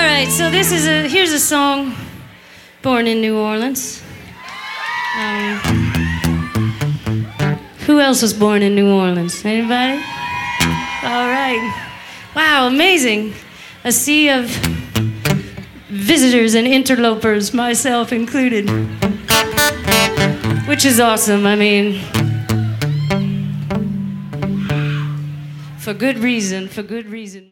right, so here's a song born in New Orleans. Who else was born in New Orleans? Anybody? All right. Wow, amazing. A sea of visitors and interlopers, myself included. Which is awesome, I mean. For good reason, for good reason.